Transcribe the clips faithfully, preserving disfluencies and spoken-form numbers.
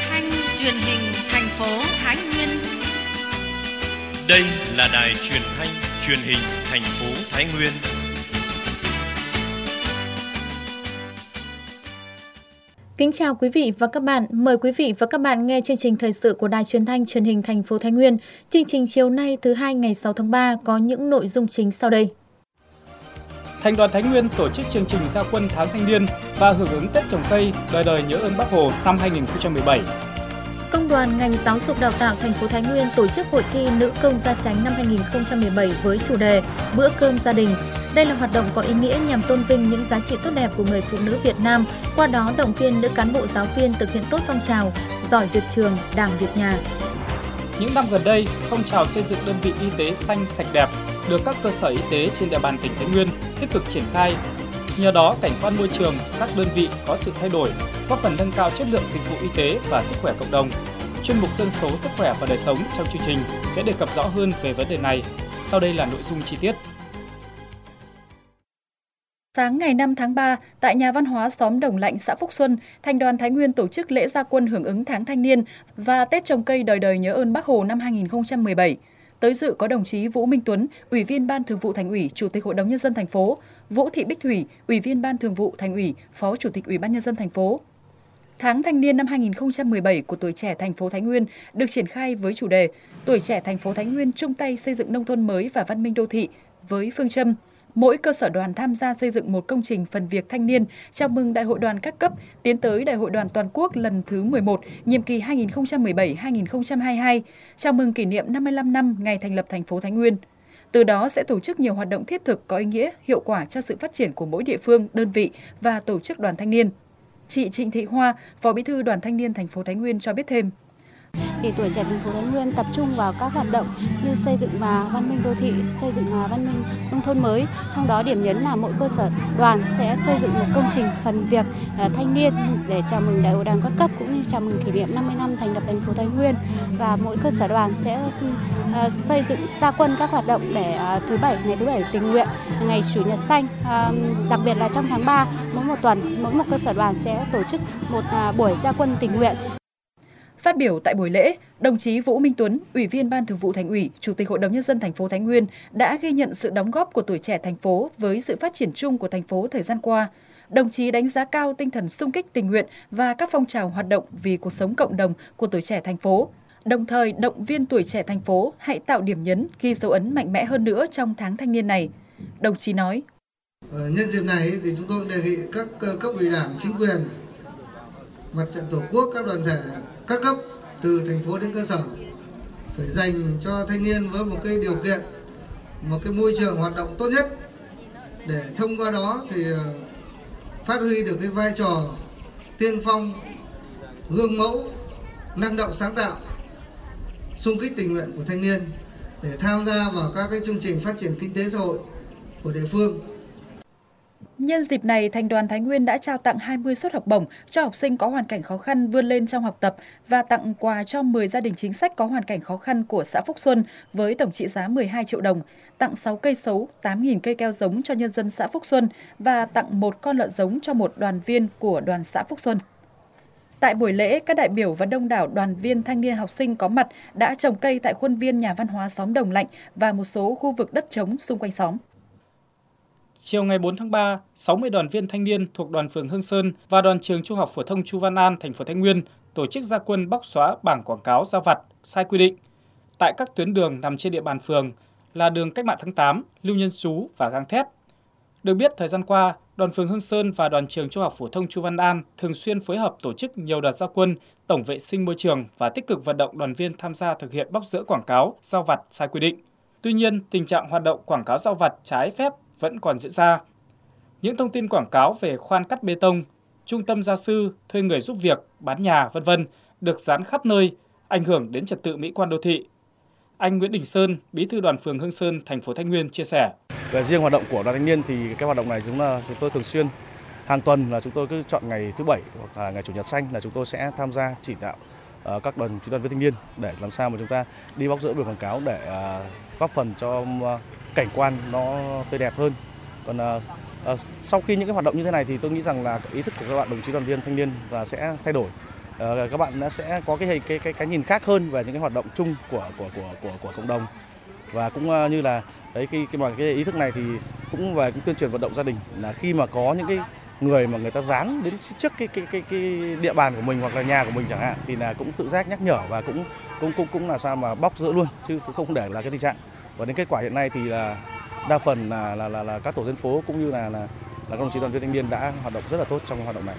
thanh truyền hình thành phố Thái Nguyên. Đây là đài truyền thanh truyền hình thành phố Thái Nguyên. Kính chào quý vị và các bạn. Mời quý vị và các bạn nghe chương trình thời sự của Đài Truyền thanh Truyền hình thành phố Thái Nguyên. Chương trình chiều nay thứ hai ngày sáu tháng ba có những nội dung chính sau đây. Thành đoàn Thái Nguyên tổ chức chương trình ra quân tháng thanh niên và hưởng ứng Tết trồng cây đời đời nhớ ơn Bác Hồ năm hai nghìn không trăm mười bảy. Công đoàn ngành giáo dục đào tạo thành phố Thái Nguyên tổ chức hội thi nữ công gia chánh năm hai nghìn không trăm mười bảy với chủ đề Bữa cơm gia đình. Đây là hoạt động có ý nghĩa nhằm tôn vinh những giá trị tốt đẹp của người phụ nữ Việt Nam, qua đó động viên nữ cán bộ giáo viên thực hiện tốt phong trào giỏi việc trường, đảm việc nhà. Những năm gần đây, phong trào xây dựng đơn vị y tế xanh sạch đẹp được các cơ sở y tế trên địa bàn tỉnh Thái Nguyên tích cực triển khai. Nhờ đó, cảnh quan môi trường các đơn vị có sự thay đổi, góp phần nâng cao chất lượng dịch vụ y tế và sức khỏe cộng đồng. Chuyên mục dân số, sức khỏe và đời sống trong chương trình sẽ đề cập rõ hơn về vấn đề này. Sau đây là nội dung chi tiết. Sáng ngày năm tháng ba, tại nhà văn hóa xóm Đồng Lạnh, xã Phúc Xuân, Thành đoàn Thái Nguyên tổ chức lễ ra quân hưởng ứng tháng thanh niên và Tết trồng cây đời đời nhớ ơn Bác Hồ năm hai nghìn không trăm mười bảy. Tới dự có đồng chí Vũ Minh Tuấn, Ủy viên Ban Thường vụ Thành ủy, Chủ tịch Hội đồng Nhân dân thành phố, Vũ Thị Bích Thủy, Ủy viên Ban Thường vụ Thành ủy, Phó Chủ tịch Ủy ban Nhân dân thành phố. Tháng thanh niên năm hai nghìn không trăm mười bảy của tuổi trẻ thành phố Thái Nguyên được triển khai với chủ đề Tuổi trẻ thành phố Thái Nguyên chung tay xây dựng nông thôn mới và văn minh đô thị với phương châm mỗi cơ sở đoàn tham gia xây dựng một công trình phần việc thanh niên chào mừng Đại hội đoàn các cấp tiến tới Đại hội đoàn toàn quốc lần thứ mười một, nhiệm kỳ hai nghìn không trăm mười bảy đến hai nghìn không trăm hai mươi hai, chào mừng kỷ niệm năm mươi lăm năm ngày thành lập thành phố Thái Nguyên. Từ đó sẽ tổ chức nhiều hoạt động thiết thực có ý nghĩa, hiệu quả cho sự phát triển của mỗi địa phương, đơn vị và tổ chức đoàn thanh niên. Chị Trịnh Thị Hoa, Phó Bí thư Đoàn Thanh niên thành phố Thái Nguyên cho biết thêm. Thì tuổi trẻ thành phố Thái Nguyên tập trung vào các hoạt động như xây dựng và văn minh đô thị, xây dựng và văn minh nông thôn mới. Trong đó điểm nhấn là mỗi cơ sở đoàn sẽ xây dựng một công trình phần việc thanh niên để chào mừng Đại hội đoàn các cấp cũng như chào mừng kỷ niệm năm mươi năm thành lập thành phố Thái Nguyên. Và mỗi cơ sở đoàn sẽ xây dựng ra quân các hoạt động để thứ bảy ngày thứ bảy tình nguyện, ngày chủ nhật xanh. Đặc biệt là trong tháng ba, mỗi một tuần mỗi một cơ sở đoàn sẽ tổ chức một buổi ra quân tình nguyện. Phát biểu tại buổi lễ, đồng chí Vũ Minh Tuấn, Ủy viên Ban Thường vụ Thành ủy, Chủ tịch Hội đồng Nhân dân thành phố Thái Nguyên đã ghi nhận sự đóng góp của tuổi trẻ thành phố với sự phát triển chung của thành phố thời gian qua. Đồng chí đánh giá cao tinh thần xung kích tình nguyện và các phong trào hoạt động vì cuộc sống cộng đồng của tuổi trẻ thành phố, đồng thời động viên tuổi trẻ thành phố hãy tạo điểm nhấn ghi dấu ấn mạnh mẽ hơn nữa trong tháng thanh niên này. Đồng chí nói: Nhân dịp này thì chúng tôi đề nghị các cấp ủy Đảng, chính quyền, Mặt trận Tổ quốc, các đoàn thể các cấp từ thành phố đến cơ sở phải dành cho thanh niên với một cái điều kiện, một cái môi trường hoạt động tốt nhất để thông qua đó thì phát huy được cái vai trò tiên phong, gương mẫu, năng động sáng tạo, xung kích tình nguyện của thanh niên để tham gia vào các cái chương trình phát triển kinh tế xã hội của địa phương. Nhân dịp này, Thành đoàn Thái Nguyên đã trao tặng hai mươi suất học bổng cho học sinh có hoàn cảnh khó khăn vươn lên trong học tập và tặng quà cho mười gia đình chính sách có hoàn cảnh khó khăn của xã Phúc Xuân với tổng trị giá mười hai triệu đồng, tặng sáu cây sấu, tám nghìn cây keo giống cho nhân dân xã Phúc Xuân và tặng một con lợn giống cho một đoàn viên của đoàn xã Phúc Xuân. Tại buổi lễ, các đại biểu và đông đảo đoàn viên thanh niên học sinh có mặt đã trồng cây tại khuôn viên nhà văn hóa xóm Đồng Lạnh và một số khu vực đất trống xung quanh xóm. Chiều ngày bốn tháng ba, sáu mươi đoàn viên thanh niên thuộc đoàn phường Hương Sơn và đoàn trường Trung học phổ thông Chu Văn An, thành phố Thái Nguyên tổ chức ra quân bóc xóa bảng quảng cáo rao vặt sai quy định tại các tuyến đường nằm trên địa bàn phường là đường Cách mạng tháng tám, Lưu Nhân Xú và Gang Thép. Được biết, thời gian qua, đoàn phường Hương Sơn và đoàn trường Trung học phổ thông Chu Văn An thường xuyên phối hợp tổ chức nhiều đợt ra quân tổng vệ sinh môi trường và tích cực vận động đoàn viên tham gia thực hiện bóc dỡ quảng cáo rao vặt sai quy định. Tuy nhiên, tình trạng hoạt động quảng cáo rao vặt trái phép vẫn còn diễn ra. Những thông tin quảng cáo về khoan cắt bê tông, trung tâm gia sư, thuê người giúp việc, bán nhà, vân vân được dán khắp nơi, ảnh hưởng đến trật tự mỹ quan đô thị. Anh Nguyễn Đình Sơn, Bí thư đoàn phường Hương Sơn, thành phố Thái Nguyên chia sẻ: Về riêng hoạt động của đoàn thanh niên thì cái hoạt động này chúng là chúng tôi thường xuyên hàng tuần là chúng tôi cứ chọn ngày thứ bảy hoặc là ngày chủ nhật xanh là chúng tôi sẽ tham gia chỉ đạo uh, các đoàn đoàn viên thanh niên để làm sao mà chúng ta đi bóc dỡ biển quảng cáo để uh, góp phần cho uh, cảnh quan nó tươi đẹp hơn. Còn uh, uh, sau khi những cái hoạt động như thế này thì tôi nghĩ rằng là ý thức của các bạn đồng chí đoàn viên thanh niên và sẽ thay đổi. Uh, các bạn đã sẽ có cái cái cái cái nhìn khác hơn về những cái hoạt động chung của của của của của cộng đồng, và cũng như là đấy cái cái bằng cái ý thức này thì cũng về cũng tuyên truyền vận động gia đình là khi mà có những cái người mà người ta dán đến trước cái cái cái cái địa bàn của mình hoặc là nhà của mình chẳng hạn, thì là cũng tự giác nhắc nhở và cũng cũng cũng cũng là sao mà bóc rỡ luôn, chứ cũng không để là cái tình trạng. Và đến kết quả hiện nay thì là đa phần là là là, là các tổ dân phố cũng như là là là các đồng chí đoàn viên thanh niên đã hoạt động rất là tốt trong hoạt động này.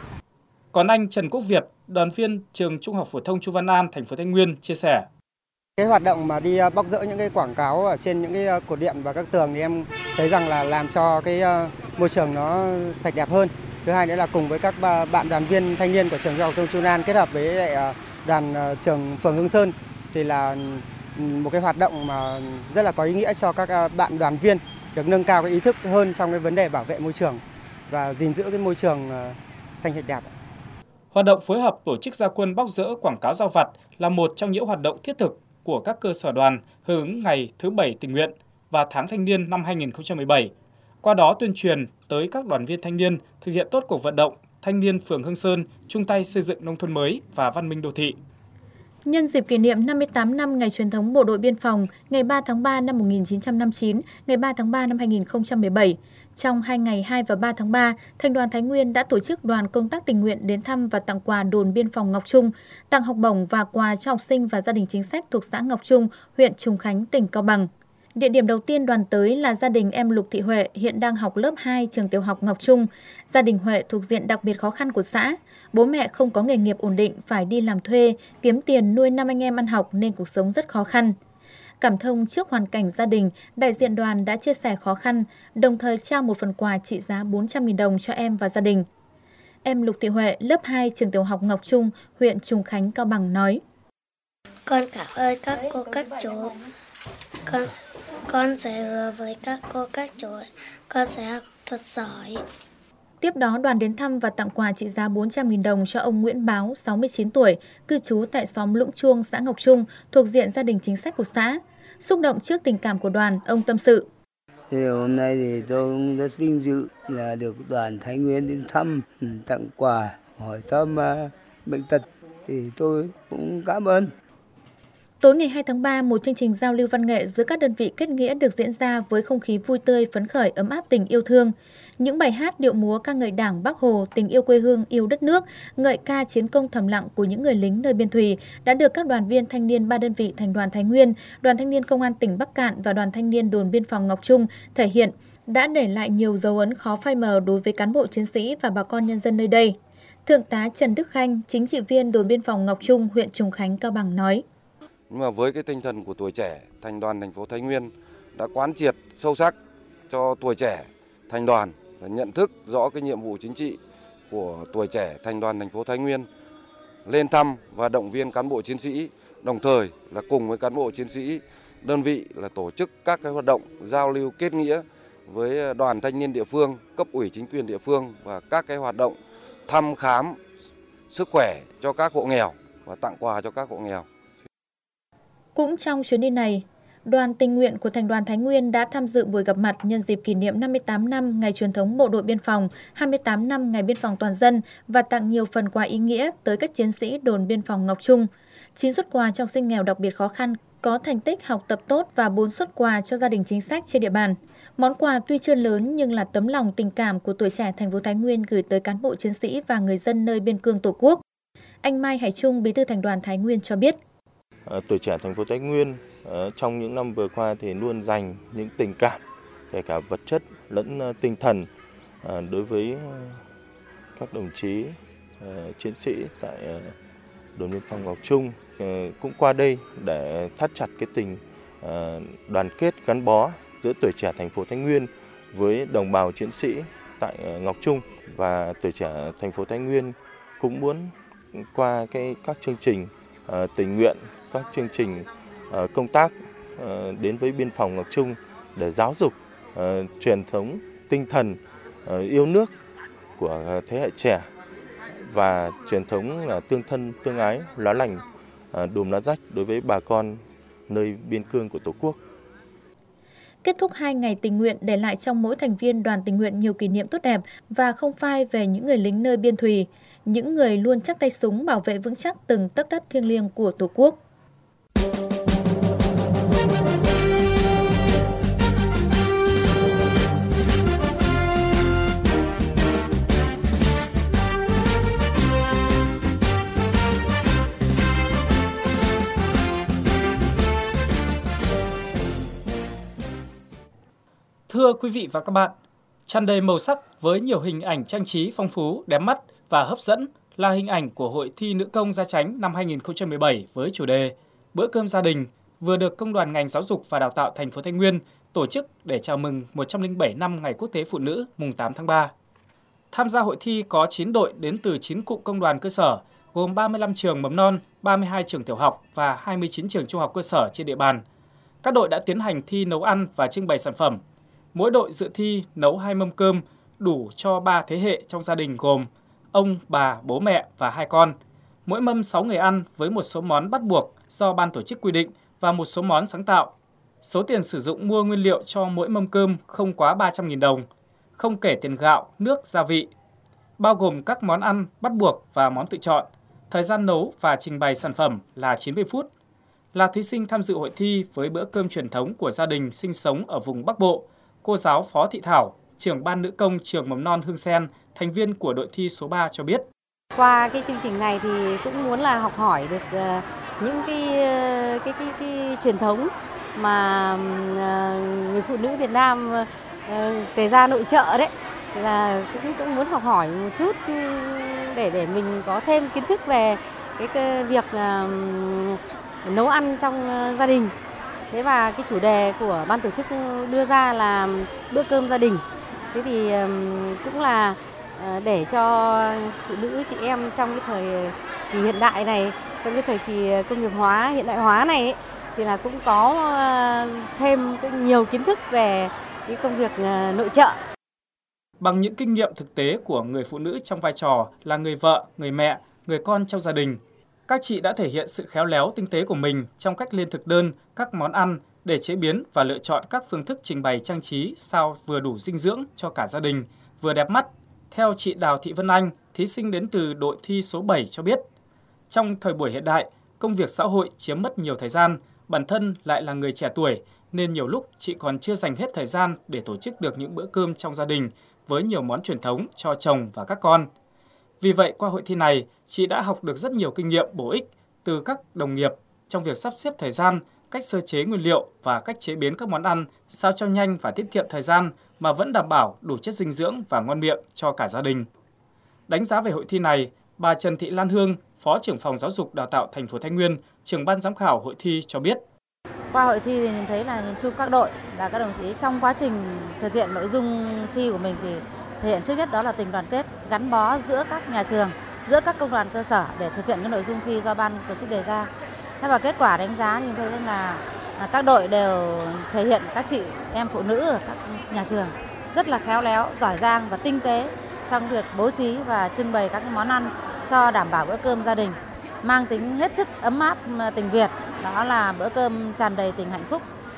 Còn anh Trần Quốc Việt, đoàn viên trường Trung học phổ thông Chu Văn An, thành phố Thái Nguyên chia sẻ: Cái hoạt động mà đi bóc rỡ những cái quảng cáo ở trên những cái cột điện và các tường thì em thấy rằng là làm cho cái môi trường nó sạch đẹp hơn. Thứ hai nữa là cùng với các bạn đoàn viên thanh niên của trường Trung học phổ thông Chu Văn An kết hợp với lại đoàn trường phường Hương Sơn thì là một cái hoạt động mà rất là có ý nghĩa cho các bạn đoàn viên được nâng cao cái ý thức hơn trong cái vấn đề bảo vệ môi trường và gìn giữ cái môi trường xanh sạch đẹp. Hoạt động phối hợp tổ chức ra quân bóc rỡ quảng cáo rao vặt là một trong những hoạt động thiết thực của các cơ sở đoàn hưởng ứng ngày thứ bảy tình nguyện và tháng thanh niên năm hai nghìn không trăm mười bảy. Qua đó tuyên truyền tới các đoàn viên thanh niên thực hiện tốt cuộc vận động thanh niên phường Hương Sơn chung tay xây dựng nông thôn mới và văn minh đô thị. Nhân dịp kỷ niệm năm mươi tám năm ngày truyền thống Bộ đội Biên phòng, ngày ba tháng ba năm một nghìn chín trăm năm mươi chín, ngày ba tháng ba năm hai nghìn không trăm mười bảy, trong hai ngày hai và ba tháng ba, Thành đoàn Thái Nguyên đã tổ chức đoàn công tác tình nguyện đến thăm và tặng quà đồn biên phòng Ngọc Trung, tặng học bổng và quà cho học sinh và gia đình chính sách thuộc xã Ngọc Trung, huyện Trùng Khánh, tỉnh Cao Bằng. Địa điểm đầu tiên đoàn tới là gia đình em Lục Thị Huệ, hiện đang học lớp hai trường tiểu học Ngọc Trung. Gia đình Huệ thuộc diện đặc biệt khó khăn của xã. Bố mẹ không có nghề nghiệp ổn định, phải đi làm thuê, kiếm tiền nuôi năm anh em ăn học nên cuộc sống rất khó khăn. Cảm thông trước hoàn cảnh gia đình, đại diện đoàn đã chia sẻ khó khăn, đồng thời trao một phần quà trị giá bốn trăm nghìn đồng cho em và gia đình. Em Lục Thị Huệ, lớp hai trường tiểu học Ngọc Trung, huyện Trùng Khánh, Cao Bằng nói: Con cảm ơn các cô các chú. Con con sẽ hứa với các cô các chú, con sẽ học thật giỏi. Tiếp đó, đoàn đến thăm và tặng quà trị giá bốn trăm nghìn đồng cho ông Nguyễn Báo, sáu mươi chín tuổi, cư trú tại xóm Lũng Chuông, xã Ngọc Trung, thuộc diện gia đình chính sách của xã. Xúc động trước tình cảm của đoàn, ông tâm sự: Thì hôm nay thì tôi cũng rất vinh dự là được đoàn Thái Nguyên đến thăm, tặng quà, hỏi thăm uh, bệnh tật, thì tôi cũng cảm ơn. Tối ngày hai tháng ba, một chương trình giao lưu văn nghệ giữa các đơn vị kết nghĩa được diễn ra với không khí vui tươi, phấn khởi, ấm áp tình yêu thương. Những bài hát, điệu múa ca ngợi Đảng, Bác Hồ, tình yêu quê hương, yêu đất nước, ngợi ca chiến công thầm lặng của những người lính nơi biên thùy đã được các đoàn viên thanh niên ba đơn vị Thành đoàn Thái Nguyên, Đoàn Thanh niên Công an tỉnh Bắc Kạn và Đoàn Thanh niên đồn biên phòng Ngọc Trung thể hiện, đã để lại nhiều dấu ấn khó phai mờ đối với cán bộ chiến sĩ và bà con nhân dân nơi đây. Thượng tá Trần Đức Khanh, chính trị viên đồn biên phòng Ngọc Trung, huyện Trùng Khánh, Cao Bằng nói: Nhưng mà với cái tinh thần của tuổi trẻ, Thành đoàn thành phố Thái Nguyên đã quán triệt sâu sắc cho tuổi trẻ thành đoàn là nhận thức rõ cái nhiệm vụ chính trị của tuổi trẻ Thành đoàn thành phố Thái Nguyên, lên thăm và động viên cán bộ chiến sĩ, đồng thời là cùng với cán bộ chiến sĩ đơn vị là tổ chức các cái hoạt động giao lưu kết nghĩa với đoàn thanh niên địa phương, cấp ủy chính quyền địa phương và các cái hoạt động thăm khám sức khỏe cho các hộ nghèo và tặng quà cho các hộ nghèo. Cũng trong chuyến đi này, đoàn tình nguyện của Thành đoàn Thái Nguyên đã tham dự buổi gặp mặt nhân dịp kỷ niệm năm mươi tám năm ngày truyền thống Bộ đội Biên phòng, hai mươi tám năm ngày biên phòng toàn dân và tặng nhiều phần quà ý nghĩa tới các chiến sĩ đồn biên phòng Ngọc Trung. chín suất quà cho học sinh nghèo đặc biệt khó khăn có thành tích học tập tốt và bốn suất quà cho gia đình chính sách trên địa bàn. Món quà tuy chưa lớn nhưng là tấm lòng tình cảm của tuổi trẻ thành phố Thái Nguyên gửi tới cán bộ chiến sĩ và người dân nơi biên cương Tổ quốc. Anh Mai Hải Trung, Bí thư Thành đoàn Thái Nguyên cho biết: À, tuổi trẻ thành phố Thái Nguyên à, trong những năm vừa qua thì luôn dành những tình cảm kể cả vật chất lẫn uh, tinh thần à, đối với uh, các đồng chí uh, chiến sĩ tại uh, đồn biên phòng Ngọc Trung, uh, cũng qua đây để thắt chặt cái tình uh, đoàn kết gắn bó giữa tuổi trẻ thành phố Thái Nguyên với đồng bào chiến sĩ tại uh, Ngọc Trung, và tuổi trẻ thành phố Thái Nguyên cũng muốn qua cái các chương trình uh, tình nguyện, các chương trình uh, công tác uh, đến với biên phòng Ngọc Trung để giáo dục uh, truyền thống tinh thần uh, yêu nước của thế hệ trẻ và truyền thống là tương thân tương ái, lá lành uh, đùm lá rách đối với bà con nơi biên cương của Tổ quốc. kết thúc hai ngày tình nguyện để lại trong mỗi thành viên đoàn tình nguyện nhiều kỷ niệm tốt đẹp và không phai về những người lính nơi biên thùy, những người luôn chắc tay súng bảo vệ vững chắc từng tấc đất thiêng liêng của Tổ quốc. Thưa quý vị và các bạn, tràn đầy màu sắc với nhiều hình ảnh trang trí phong phú, đẹp mắt và hấp dẫn là hình ảnh của Hội thi Nữ công Gia Chánh năm hai nghìn không trăm mười bảy với chủ đề Bữa cơm gia đình vừa được Công đoàn ngành Giáo dục và Đào tạo thành phố Thái Nguyên tổ chức để chào mừng một trăm lẻ bảy năm Ngày Quốc tế Phụ nữ mùng tám tháng ba. Tham gia hội thi có chín đội đến từ chín cụm công đoàn cơ sở, gồm ba mươi lăm trường mầm non, ba mươi hai trường tiểu học và hai mươi chín trường trung học cơ sở trên địa bàn. Các đội đã tiến hành thi nấu ăn và trưng bày sản phẩm. Mỗi đội dự thi nấu hai mâm cơm đủ cho ba thế hệ trong gia đình gồm ông, bà, bố mẹ và hai con. Mỗi mâm sáu người ăn với một số món bắt buộc do ban tổ chức quy định và một số món sáng tạo. Số tiền sử dụng mua nguyên liệu cho mỗi mâm cơm không quá ba trăm nghìn đồng, không kể tiền gạo, nước, gia vị, bao gồm các món ăn bắt buộc và món tự chọn. Thời gian nấu và trình bày sản phẩm là chín mươi phút. Là thí sinh tham dự hội thi với bữa cơm truyền thống của gia đình sinh sống ở vùng Bắc Bộ, cô giáo Phó Thị Thảo, trưởng ban nữ công trường mầm non Hương Sen, thành viên của đội thi số ba cho biết. Qua cái chương trình này thì cũng muốn là học hỏi được những cái cái cái, cái truyền thống mà người phụ nữ Việt Nam kể ra nội trợ đấy, là cũng cũng muốn học hỏi một chút để để mình có thêm kiến thức về cái, cái việc nấu ăn trong gia đình. Thế và cái chủ đề của ban tổ chức đưa ra là bữa cơm gia đình. Thế thì cũng là để cho phụ nữ chị em trong cái thời kỳ hiện đại này, trong cái thời kỳ công nghiệp hóa, hiện đại hóa này ấy, thì là cũng có thêm nhiều kiến thức về cái công việc nội trợ. Bằng những kinh nghiệm thực tế của người phụ nữ trong vai trò là người vợ, người mẹ, người con trong gia đình, các chị đã thể hiện sự khéo léo tinh tế của mình trong cách lên thực đơn các món ăn để chế biến và lựa chọn các phương thức trình bày trang trí sao vừa đủ dinh dưỡng cho cả gia đình, vừa đẹp mắt. Theo chị Đào Thị Vân Anh, thí sinh đến từ đội thi số bảy cho biết, trong thời buổi hiện đại, công việc xã hội chiếm mất nhiều thời gian, bản thân lại là người trẻ tuổi nên nhiều lúc chị còn chưa dành hết thời gian để tổ chức được những bữa cơm trong gia đình với nhiều món truyền thống cho chồng và các con. Vì vậy, qua hội thi này, chị đã học được rất nhiều kinh nghiệm bổ ích từ các đồng nghiệp trong việc sắp xếp thời gian, cách sơ chế nguyên liệu và cách chế biến các món ăn sao cho nhanh và tiết kiệm thời gian mà vẫn đảm bảo đủ chất dinh dưỡng và ngon miệng cho cả gia đình. Đánh giá về hội thi này, bà Trần Thị Lan Hương, Phó trưởng phòng Giáo dục Đào tạo thành phố Thái Nguyên, trưởng ban giám khảo hội thi cho biết. Qua hội thi thì nhìn thấy là nhìn chung các đội là các đồng chí trong quá trình thực hiện nội dung thi của mình thì thể hiện trước nhất đó là tình đoàn kết, gắn bó giữa các nhà trường, giữa các công đoàn cơ sở để thực hiện cái nội dung thi do ban tổ chức đề ra. Thế và kết quả đánh giá thì thấy là các đội đều thể hiện các chị em phụ nữ ở các nhà trường rất là khéo léo, giỏi giang và tinh tế trong việc bố trí và trưng bày các cái món ăn cho đảm bảo bữa cơm gia đình, mang tính hết sức ấm áp tình Việt, đó là bữa cơm tràn đầy tình hạnh phúc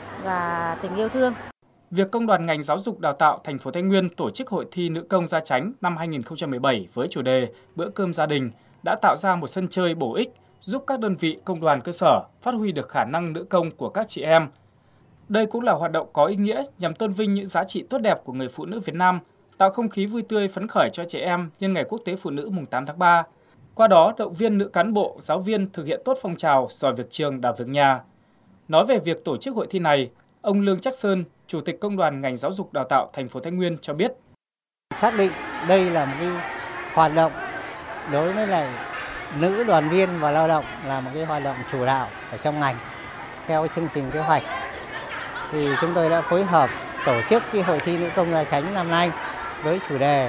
và tình yêu thương. Việc Công đoàn ngành Giáo dục Đào tạo thành phố Thái Nguyên tổ chức hội thi Nữ công Gia Chánh năm hai nghìn không trăm mười bảy với chủ đề Bữa cơm gia đình đã tạo ra một sân chơi bổ ích, giúp các đơn vị công đoàn cơ sở phát huy được khả năng nữ công của các chị em. Đây cũng là hoạt động có ý nghĩa nhằm tôn vinh những giá trị tốt đẹp của người phụ nữ Việt Nam, tạo không khí vui tươi phấn khởi cho trẻ em nhân Ngày Quốc tế Phụ nữ mùng tám tháng ba. Qua đó, động viên nữ cán bộ, giáo viên thực hiện tốt phong trào giỏi việc trường, đảm việc nhà. Nói về việc tổ chức hội thi này, ông Lương Trắc Sơn, Chủ tịch Công đoàn ngành Giáo dục Đào tạo thành phố Thái Nguyên cho biết. Xác định đây là một cái hoạt động đối với lại nữ đoàn viên và lao động là một cái hoạt động chủ đạo ở trong ngành. Theo chương trình kế hoạch thì chúng tôi đã phối hợp tổ chức cái hội thi Nữ công Gia Chánh năm nay với chủ đề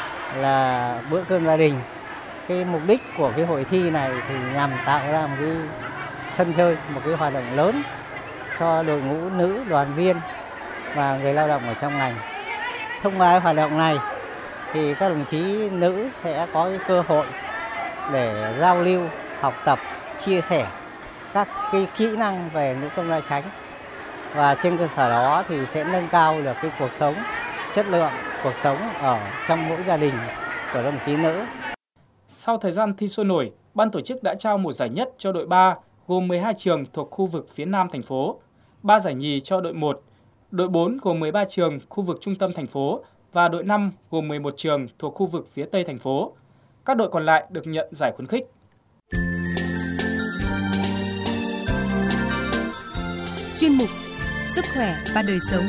là bữa cơm gia đình. Cái mục đích của cái hội thi này thì nhằm tạo ra một cái sân chơi, một cái hoạt động lớn cho đội ngũ nữ đoàn viên và người lao động ở trong ngành. Thông qua hoạt động này thì các đồng chí nữ sẽ có cái cơ hội để giao lưu, học tập, chia sẻ các cái kỹ năng về nữ công gia chánh và trên cơ sở đó thì sẽ nâng cao được cái cuộc sống, chất lượng cuộc sống ở trong mỗi gia đình của đồng chí nữ. Sau thời gian thi sôi nổi, ban tổ chức đã trao một giải nhất cho đội ba gồm mười hai trường thuộc khu vực phía Nam thành phố, ba giải nhì cho đội một, đội bốn gồm mười ba trường khu vực trung tâm thành phố và đội năm gồm mười một trường thuộc khu vực phía Tây thành phố. Các đội còn lại được nhận giải khuyến khích. Chuyên mục Sức khỏe và đời sống.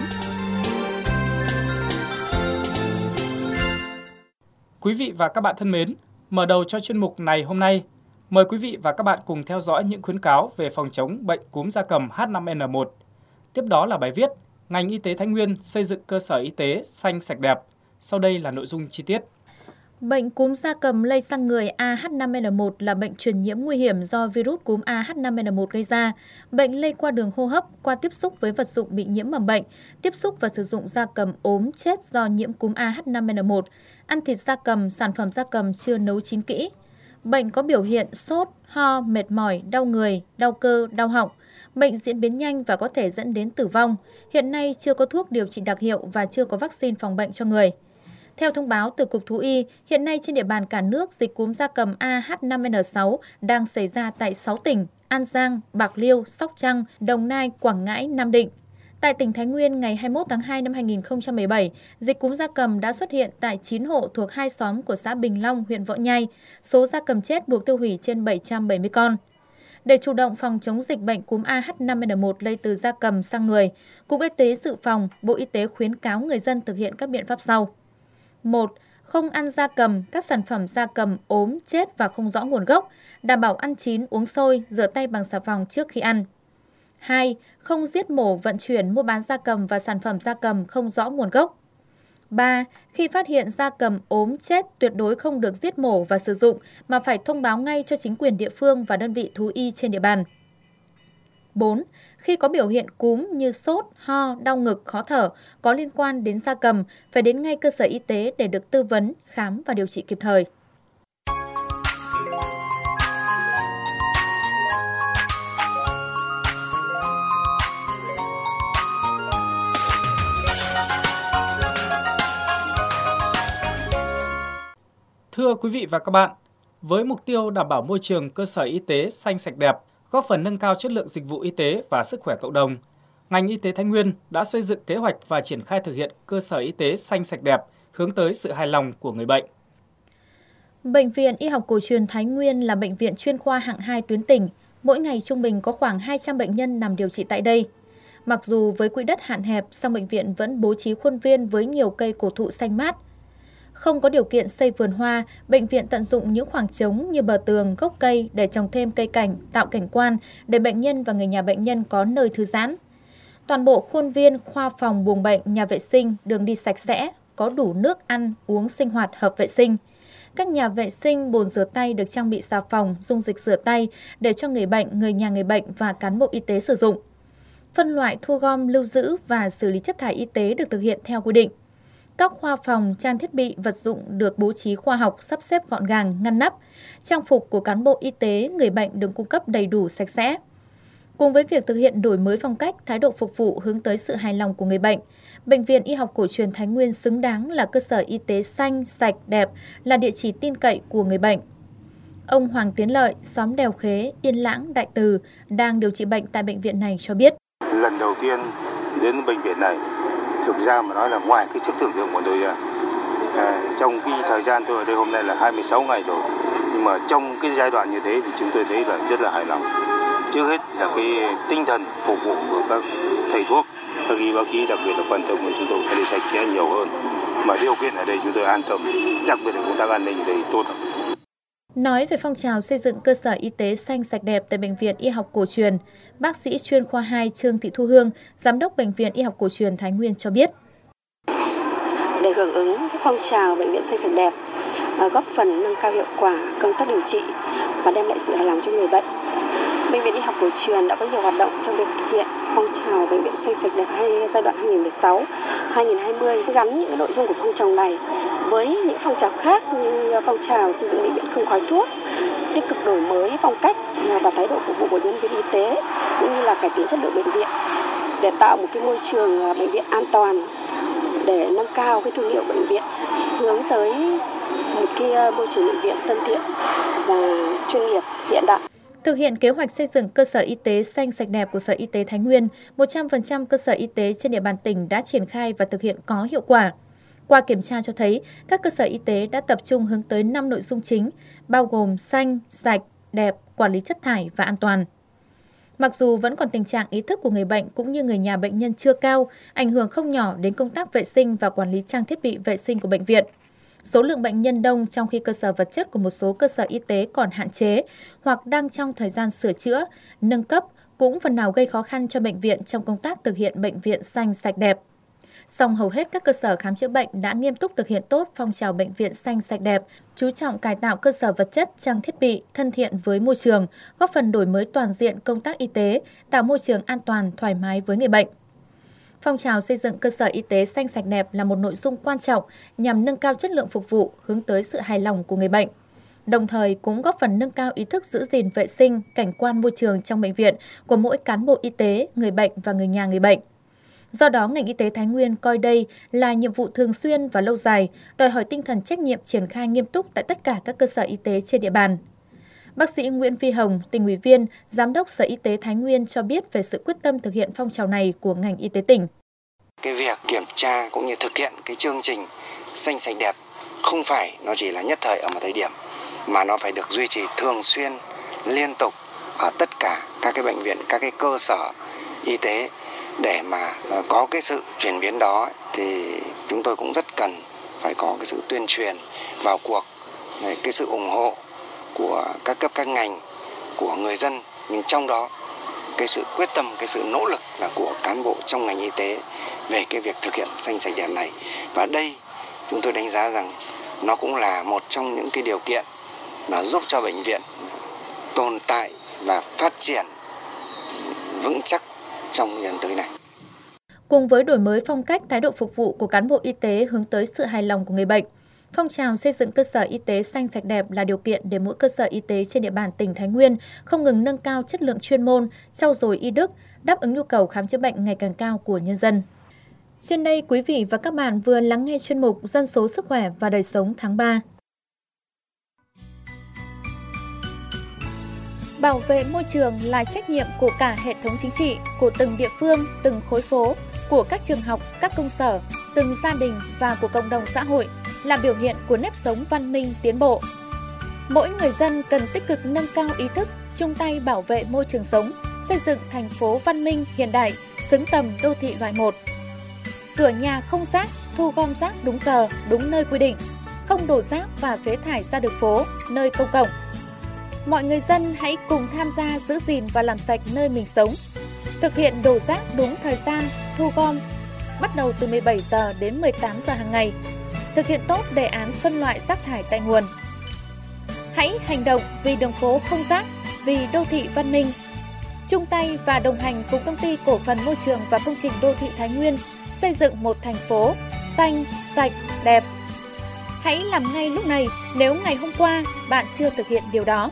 Quý vị và các bạn thân mến, mở đầu cho chuyên mục này hôm nay, mời quý vị và các bạn cùng theo dõi những khuyến cáo về phòng chống bệnh cúm gia cầm H năm N một. Tiếp đó là bài viết Ngành y tế Thái Nguyên xây dựng cơ sở y tế xanh sạch đẹp. Sau đây là nội dung chi tiết. Bệnh cúm gia cầm lây sang người A H năm N một là bệnh truyền nhiễm nguy hiểm do virus cúm A H năm N một gây ra. Bệnh lây qua đường hô hấp, qua tiếp xúc với vật dụng bị nhiễm mầm bệnh, tiếp xúc và sử dụng gia cầm ốm chết do nhiễm cúm A H năm N một, ăn thịt gia cầm, sản phẩm gia cầm chưa nấu chín kỹ. Bệnh có biểu hiện sốt, ho, mệt mỏi, đau người, đau cơ, đau họng. Bệnh diễn biến nhanh và có thể dẫn đến tử vong. Hiện nay chưa có thuốc điều trị đặc hiệu và chưa có vaccine phòng bệnh cho người. Theo thông báo từ Cục Thú y, hiện nay trên địa bàn cả nước, dịch cúm gia cầm A H năm N sáu đang xảy ra tại sáu tỉnh An Giang, Bạc Liêu, Sóc Trăng, Đồng Nai, Quảng Ngãi, Nam Định. Tại tỉnh Thái Nguyên, ngày hai mươi mốt tháng hai năm hai nghìn không trăm mười bảy, dịch cúm gia cầm đã xuất hiện tại chín hộ thuộc hai xóm của xã Bình Long, huyện Võ Nhai. Số gia cầm chết buộc tiêu hủy trên bảy trăm bảy mươi con. Để chủ động phòng chống dịch bệnh cúm A H năm N một lây từ gia cầm sang người, Cục Y tế Dự phòng, Bộ Y tế khuyến cáo người dân thực hiện các biện pháp sau. một. Không ăn gia cầm, các sản phẩm gia cầm ốm, chết và không rõ nguồn gốc, đảm bảo ăn chín, uống sôi, rửa tay bằng xà phòng trước khi ăn. hai. Không giết mổ, vận chuyển, mua bán gia cầm và sản phẩm gia cầm không rõ nguồn gốc. ba. Khi phát hiện gia cầm ốm, chết, tuyệt đối không được giết mổ và sử dụng, mà phải thông báo ngay cho chính quyền địa phương và đơn vị thú y trên địa bàn. bốn. Khi có biểu hiện cúm như sốt, ho, đau ngực, khó thở có liên quan đến gia cầm, phải đến ngay cơ sở y tế để được tư vấn, khám và điều trị kịp thời. Thưa quý vị và các bạn, với mục tiêu đảm bảo môi trường cơ sở y tế xanh sạch đẹp, góp phần nâng cao chất lượng dịch vụ y tế và sức khỏe cộng đồng, ngành y tế Thái Nguyên đã xây dựng kế hoạch và triển khai thực hiện cơ sở y tế xanh sạch đẹp, hướng tới sự hài lòng của người bệnh. Bệnh viện Y học cổ truyền Thái Nguyên là bệnh viện chuyên khoa hạng hai tuyến tỉnh. Mỗi ngày trung bình có khoảng hai trăm bệnh nhân nằm điều trị tại đây. Mặc dù với quỹ đất hạn hẹp, song bệnh viện vẫn bố trí khuôn viên với nhiều cây cổ thụ xanh mát. Không có điều kiện xây vườn hoa, bệnh viện tận dụng những khoảng trống như bờ tường, gốc cây để trồng thêm cây cảnh, tạo cảnh quan để bệnh nhân và người nhà bệnh nhân có nơi thư giãn. Toàn bộ khuôn viên, khoa phòng, buồng bệnh, nhà vệ sinh, đường đi sạch sẽ, có đủ nước ăn, uống sinh hoạt hợp vệ sinh. Các nhà vệ sinh, bồn rửa tay được trang bị xà phòng, dung dịch rửa tay để cho người bệnh, người nhà người bệnh và cán bộ y tế sử dụng. Phân loại, thu gom, lưu giữ và xử lý chất thải y tế được thực hiện theo quy định. Các khoa phòng, trang thiết bị, vật dụng được bố trí khoa học, sắp xếp gọn gàng, ngăn nắp. Trang phục của cán bộ y tế, người bệnh được cung cấp đầy đủ, sạch sẽ. Cùng với việc thực hiện đổi mới phong cách, thái độ phục vụ hướng tới sự hài lòng của người bệnh, Bệnh viện Y học cổ truyền Thái Nguyên xứng đáng là cơ sở y tế xanh, sạch, đẹp, là địa chỉ tin cậy của người bệnh. Ông Hoàng Tiến Lợi, xóm Đèo Khế, Yên Lãng, Đại Từ, đang điều trị bệnh tại bệnh viện này cho biết. Lần đầu tiên đến bệnh viện này, thực ra mà nói là ngoài cái sức tưởng tượng của tôi ra, à, trong cái thời gian tôi ở đây hôm nay là hai mươi sáu ngày rồi, nhưng mà trong cái giai đoạn như thế thì chúng tôi thấy là rất là hài lòng. Trước hết là cái tinh thần phục vụ của các thầy thuốc, các y bác sĩ đặc biệt là quan tâm của chúng tôi phải đi sạch sẽ nhiều hơn. Mà điều kiện ở đây chúng tôi an tâm, đặc biệt là công tác an ninh thì tốt. Nói về phong trào xây dựng cơ sở y tế xanh sạch đẹp tại Bệnh viện Y học cổ truyền, bác sĩ chuyên khoa hai Trương Thị Thu Hương, Giám đốc Bệnh viện Y học cổ truyền Thái Nguyên cho biết. Để hưởng ứng cái phong trào bệnh viện xanh sạch đẹp, góp phần nâng cao hiệu quả công tác điều trị và đem lại sự hài lòng cho người bệnh, Bệnh viện Y học cổ truyền đã có nhiều hoạt động trong việc thực hiện phong trào bệnh viện xanh sạch đẹp giai đoạn hai nghìn không trăm mười sáu đến hai nghìn không trăm hai mươi, gắn những nội dung của phong trào này với những phong trào khác như phong trào xây dựng bệnh viện không khói thuốc, tích cực đổi mới phong cách và thái độ phục vụ của nhân viên y tế cũng như là cải tiến chất lượng bệnh viện. để tạo một cái môi trường bệnh viện an toàn, để nâng cao cái thương hiệu bệnh viện, hướng tới một cái môi trường bệnh viện thân thiện và chuyên nghiệp hiện đại. Thực hiện kế hoạch xây dựng cơ sở y tế xanh sạch đẹp của Sở Y tế Thái Nguyên, một trăm phần trăm cơ sở y tế trên địa bàn tỉnh đã triển khai và thực hiện có hiệu quả. Qua kiểm tra cho thấy, các cơ sở y tế đã tập trung hướng tới năm nội dung chính, bao gồm xanh, sạch, đẹp, quản lý chất thải và an toàn. Mặc dù vẫn còn tình trạng ý thức của người bệnh cũng như người nhà bệnh nhân chưa cao, ảnh hưởng không nhỏ đến công tác vệ sinh và quản lý trang thiết bị vệ sinh của bệnh viện. Số lượng bệnh nhân đông trong khi cơ sở vật chất của một số cơ sở y tế còn hạn chế hoặc đang trong thời gian sửa chữa, nâng cấp cũng phần nào gây khó khăn cho bệnh viện trong công tác thực hiện bệnh viện xanh sạch đẹp. Song hầu hết các cơ sở khám chữa bệnh đã nghiêm túc thực hiện tốt phong trào bệnh viện xanh sạch đẹp, chú trọng cải tạo cơ sở vật chất, trang thiết bị thân thiện với môi trường, góp phần đổi mới toàn diện công tác y tế, tạo môi trường an toàn, thoải mái với người bệnh. Phong trào xây dựng cơ sở y tế xanh sạch đẹp là một nội dung quan trọng nhằm nâng cao chất lượng phục vụ, hướng tới sự hài lòng của người bệnh. Đồng thời cũng góp phần nâng cao ý thức giữ gìn vệ sinh, cảnh quan môi trường trong bệnh viện của mỗi cán bộ y tế, người bệnh và người nhà người bệnh. Do đó, ngành y tế Thái Nguyên coi đây là nhiệm vụ thường xuyên và lâu dài, đòi hỏi tinh thần trách nhiệm triển khai nghiêm túc tại tất cả các cơ sở y tế trên địa bàn. Bác sĩ Nguyễn Phi Hồng, tỉnh ủy viên, Giám đốc Sở Y tế Thái Nguyên cho biết về sự quyết tâm thực hiện phong trào này của ngành y tế tỉnh. Cái việc kiểm tra cũng như thực hiện cái chương trình xanh sạch đẹp không phải nó chỉ là nhất thời ở một thời điểm, mà nó phải được duy trì thường xuyên, liên tục ở tất cả các cái bệnh viện, các cái cơ sở y tế. Để mà có cái sự chuyển biến đó thì chúng tôi cũng rất cần phải có cái sự tuyên truyền vào cuộc, cái sự ủng hộ của các cấp các ngành, của người dân, nhưng trong đó cái sự quyết tâm, cái sự nỗ lực là của cán bộ trong ngành y tế về cái việc thực hiện xanh sạch đẹp này. Và đây chúng tôi đánh giá rằng nó cũng là một trong những cái điều kiện mà giúp cho bệnh viện tồn tại và phát triển vững chắc trong thời gian tới này. Cùng với đổi mới phong cách thái độ phục vụ của cán bộ y tế hướng tới sự hài lòng của người bệnh, phong trào xây dựng cơ sở y tế xanh sạch đẹp là điều kiện để mỗi cơ sở y tế trên địa bàn tỉnh Thái Nguyên không ngừng nâng cao chất lượng chuyên môn, trau dồi y đức, đáp ứng nhu cầu khám chữa bệnh ngày càng cao của nhân dân. Trên đây, quý vị và các bạn vừa lắng nghe chuyên mục Dân số sức khỏe và đời sống tháng ba. Bảo vệ môi trường là trách nhiệm của cả hệ thống chính trị, của từng địa phương, từng khối phố, của các trường học, các công sở, từng gia đình và của cộng đồng xã hội, là biểu hiện của nếp sống văn minh tiến bộ. Mỗi người dân cần tích cực nâng cao ý thức, chung tay bảo vệ môi trường sống, xây dựng thành phố văn minh hiện đại, xứng tầm đô thị loại một. Cửa nhà không rác, thu gom rác đúng giờ, đúng nơi quy định, không đổ rác và phế thải ra đường phố, nơi công cộng. Mọi người dân hãy cùng tham gia giữ gìn và làm sạch nơi mình sống. Thực hiện đổ rác đúng thời gian, thu gom, bắt đầu từ mười bảy giờ đến mười tám giờ hàng ngày. Thực hiện tốt đề án phân loại rác thải tại nguồn. Hãy hành động vì đường phố không rác, vì đô thị văn minh. Chung tay và đồng hành cùng Công ty Cổ phần Môi trường và Công trình Đô thị Thái Nguyên xây dựng một thành phố xanh, sạch, đẹp. Hãy làm ngay lúc này nếu ngày hôm qua bạn chưa thực hiện điều đó.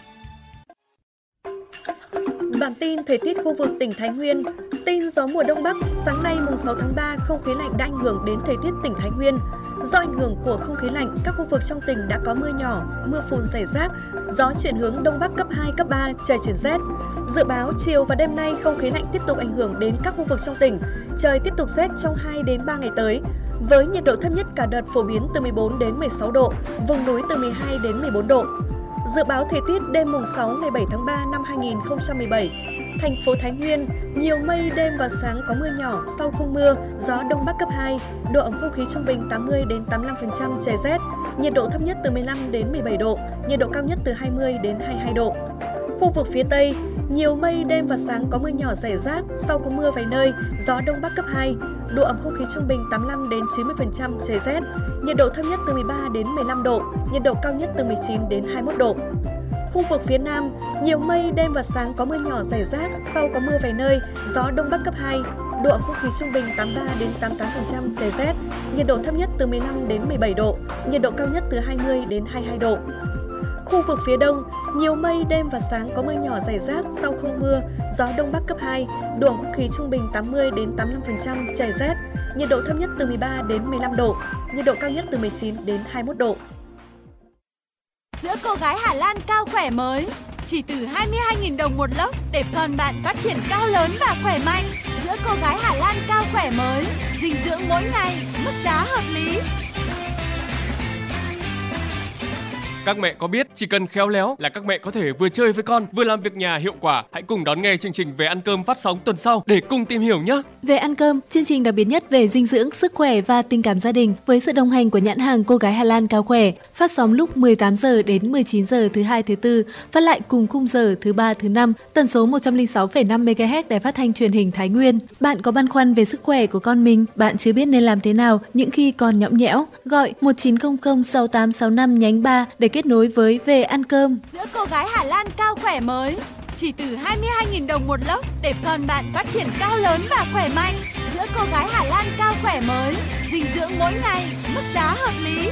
Bản tin thời tiết khu vực tỉnh Thái Nguyên. Tin gió mùa Đông Bắc, sáng nay mùng sáu tháng ba, không khí lạnh đã ảnh hưởng đến thời tiết tỉnh Thái Nguyên. Do ảnh hưởng của không khí lạnh, các khu vực trong tỉnh đã có mưa nhỏ, mưa phùn rải rác, gió chuyển hướng Đông Bắc cấp hai, cấp ba, trời chuyển rét. Dự báo chiều và đêm nay không khí lạnh tiếp tục ảnh hưởng đến các khu vực trong tỉnh, trời tiếp tục rét trong hai đến ba ngày tới. Với nhiệt độ thấp nhất cả đợt phổ biến từ mười bốn đến mười sáu độ, vùng núi từ mười hai đến mười bốn độ. Dự báo thời tiết đêm mùng sáu ngày bảy tháng ba năm hai nghìn không trăm mười bảy. Thành phố Thái Nguyên, nhiều mây, đêm và sáng có mưa nhỏ, sau không mưa, gió Đông Bắc cấp hai, độ ẩm không khí trung bình tám mươi đến tám mươi lăm phần trăm, trời rét, nhiệt độ thấp nhất từ mười lăm đến mười bảy độ, nhiệt độ cao nhất từ hai mươi đến hai mươi hai độ. Khu vực phía Tây, nhiều mây, đêm và sáng có mưa nhỏ rải rác, sau có mưa vài nơi, gió Đông Bắc cấp hai, độ ẩm không khí trung bình tám mươi lăm đến chín mươi phần trăm, trời rét, nhiệt độ thấp nhất từ mười ba đến mười lăm độ, nhiệt độ cao nhất từ mười chín đến hai mươi mốt độ. Khu vực phía Nam, nhiều mây, đêm và sáng có mưa nhỏ rải rác, sau có mưa vài nơi, gió Đông Bắc cấp hai, độ ẩm không khí trung bình tám mươi ba đến tám mươi tám phần trăm, trời rét, nhiệt độ thấp nhất từ mười lăm đến mười bảy độ, nhiệt độ cao nhất từ hai mươi đến hai mươi hai độ. Khu vực phía Đông, nhiều mây, đêm và sáng có mưa nhỏ rải rác, sau không mưa, gió Đông Bắc cấp hai, độ ẩm không khí trung bình tám mươi đến tám mươi lăm phần trăm, trời rét, nhiệt độ thấp nhất từ mười ba đến mười lăm độ, nhiệt độ cao nhất từ mười chín đến hai mươi mốt độ. Sữa cô gái Hà Lan cao khỏe mới, chỉ từ hai mươi hai nghìn đồng một lốc để con bạn phát triển cao lớn và khỏe mạnh. Sữa cô gái Hà Lan cao khỏe mới, dinh dưỡng mỗi ngày, mức giá hợp lý. Các mẹ có biết chỉ cần khéo léo là các mẹ có thể vừa chơi với con, vừa làm việc nhà hiệu quả. Hãy cùng đón nghe chương trình Về ăn cơm phát sóng tuần sau để cùng tìm hiểu nhé. Về ăn cơm, chương trình đặc biệt nhất về dinh dưỡng, sức khỏe và tình cảm gia đình với sự đồng hành của nhãn hàng Cô gái Hà Lan cao khỏe, phát sóng lúc mười tám giờ đến mười chín giờ thứ hai, thứ tư, phát lại cùng khung giờ thứ ba, thứ năm, tần số một trăm lẻ sáu phẩy năm mê ga héc Đài Phát thanh Truyền hình Thái Nguyên. Bạn có băn khoăn về sức khỏe của con mình, bạn chưa biết nên làm thế nào những khi còn nhõng nhẽo, gọi một chín không không sáu tám sáu năm nhánh ba để kết nối với Về ăn cơm. Sữa cô gái Hà Lan cao khỏe mới, chỉ từ hai mươi hai nghìn đồng một lốc để con bạn phát triển cao lớn và khỏe mạnh. Sữa cô gái Hà Lan cao khỏe mới, dinh dưỡng mỗi ngày, mức giá hợp lý.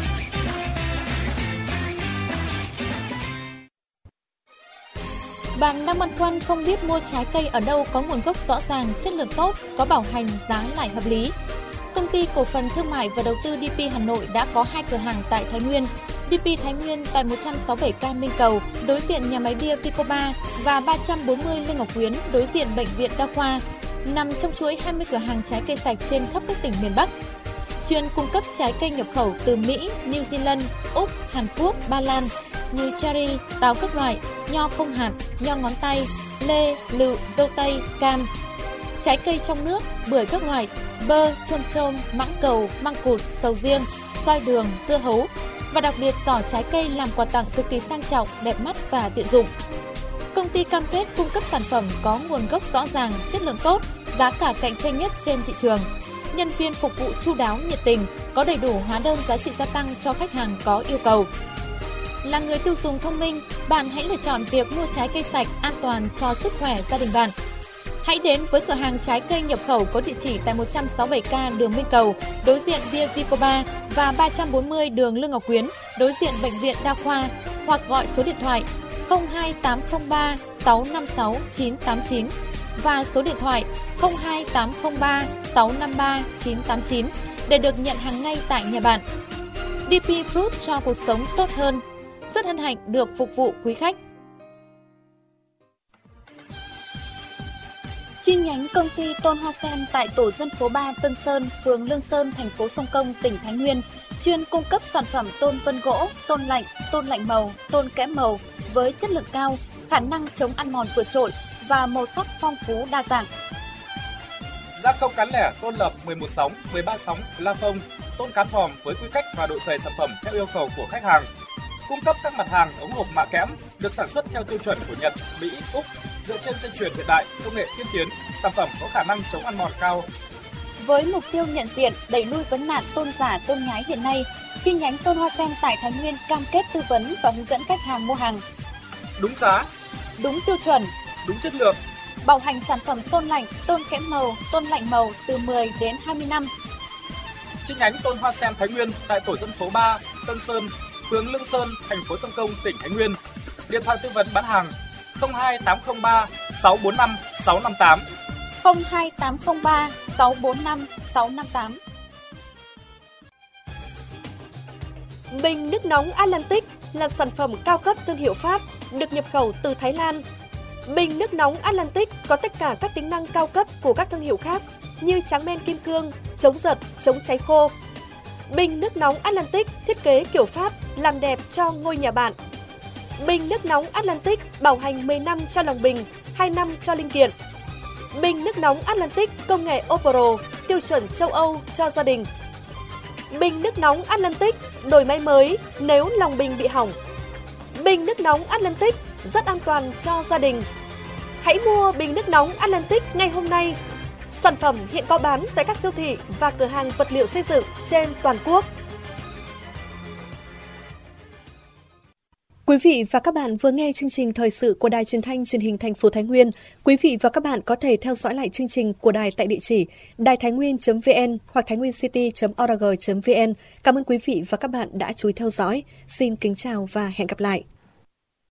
Bạn đang băn khoăn không biết mua trái cây ở đâu có nguồn gốc rõ ràng, chất lượng tốt, có bảo hành, giá lại hợp lý. Công ty cổ phần thương mại và đầu tư đê pê Hà Nội đã có hai cửa hàng tại Thái Nguyên. đê pê Thái Nguyên tại một trăm sáu mươi bảy Cam Minh Cầu, đối diện nhà máy bia Vicoba, và ba trăm bốn mươi Lê Ngọc Quyến, đối diện bệnh viện Đa khoa, nằm trong chuỗi hai mươi cửa hàng trái cây sạch trên khắp các tỉnh miền Bắc. Chuyên cung cấp trái cây nhập khẩu từ Mỹ, New Zealand, Úc, Hàn Quốc, Ba Lan như cherry, táo các loại, nho không hạt, nho ngón tay, lê, lựu, dâu tây, cam. Trái cây trong nước, bưởi các loại, bơ, chôm chôm, mãng cầu, măng cụt, sầu riêng, xoài đường, dưa hấu. Và đặc biệt giỏ trái cây làm quà tặng cực kỳ sang trọng, đẹp mắt và tiện dụng. Công ty cam kết cung cấp sản phẩm có nguồn gốc rõ ràng, chất lượng tốt, giá cả cạnh tranh nhất trên thị trường. Nhân viên phục vụ chu đáo, nhiệt tình, có đầy đủ hóa đơn giá trị gia tăng cho khách hàng có yêu cầu. Là người tiêu dùng thông minh, bạn hãy lựa chọn việc mua trái cây sạch, an toàn cho sức khỏe gia đình bạn. Hãy đến với cửa hàng trái cây nhập khẩu có địa chỉ tại một trăm sáu mươi bảy K đường Minh Cầu, đối diện bia Vicoba, và ba trăm bốn mươi đường Lương Ngọc Quyến, đối diện bệnh viện Đa khoa, hoặc gọi số điện thoại không hai tám không ba sáu năm sáu chín tám chín và số điện thoại không hai tám không ba sáu năm ba chín tám chín để được nhận hàng ngay tại nhà bạn. đê pê Fruit cho cuộc sống tốt hơn. Rất hân hạnh được phục vụ quý khách. Chi nhánh công ty Tôn Hoa Sen tại tổ dân phố ba Tân Sơn, phường Lương Sơn, thành phố Sông Công, tỉnh Thái Nguyên, chuyên cung cấp sản phẩm tôn vân gỗ, tôn lạnh, tôn lạnh màu, tôn kẽm màu với chất lượng cao, khả năng chống ăn mòn vượt trội và màu sắc phong phú đa dạng. Gia công cán lẻ tôn lập mười một sóng, mười ba sóng, la phông, tôn cán thòm với quy cách và độ dày sản phẩm theo yêu cầu của khách hàng. Cung cấp các mặt hàng ống hộp mạ kẽm được sản xuất theo tiêu chuẩn của Nhật, Mỹ, Úc, dựa trên dây chuyền hiện đại, công nghệ tiên tiến, sản phẩm có khả năng chống ăn mòn cao. Với mục tiêu nhận diện, đẩy lui vấn nạn tôn giả, tôn nhái hiện nay, chi nhánh Tôn Hoa Sen tại Thái Nguyên cam kết tư vấn và hướng dẫn khách hàng mua hàng đúng giá, đúng tiêu chuẩn, đúng chất lượng, bảo hành sản phẩm tôn lạnh, tôn kẽm màu, tôn lạnh màu từ mười đến hai mươi năm. Chi nhánh Tôn Hoa Sen Thái Nguyên tại tổ dân phố ba, Tân Sơn, phường Lương Sơn, thành phố Sông Công, tỉnh Thái Nguyên. Điện thoại tư vấn bán hàng không hai tám không ba sáu bốn năm sáu năm tám, không hai tám không ba sáu bốn năm sáu năm tám. Bình nước nóng Atlantic là sản phẩm cao cấp thương hiệu Pháp, được nhập khẩu từ Thái Lan. Bình nước nóng Atlantic có tất cả các tính năng cao cấp của các thương hiệu khác như tráng men kim cương, chống giật, chống cháy khô. Bình nước nóng Atlantic thiết kế kiểu Pháp, làm đẹp cho ngôi nhà bạn. Bình nước nóng Atlantic bảo hành mười năm cho lòng bình, hai năm cho linh kiện. Bình nước nóng Atlantic công nghệ Opro, tiêu chuẩn châu Âu cho gia đình. Bình nước nóng Atlantic đổi máy mới nếu lòng bình bị hỏng. Bình nước nóng Atlantic rất an toàn cho gia đình. Hãy mua bình nước nóng Atlantic ngay hôm nay. Sản phẩm hiện có bán tại các siêu thị và cửa hàng vật liệu xây dựng trên toàn quốc. Quý vị và các bạn vừa nghe chương trình thời sự của Đài Truyền thanh Truyền hình thành phố Thái Nguyên. Quý vị và các bạn có thể theo dõi lại chương trình của đài tại địa chỉ đài thái nguyên chấm vn hoặc thái nguyên city chấm org chấm vn. Cảm ơn quý vị và các bạn đã chú ý theo dõi. Xin kính chào và hẹn gặp lại.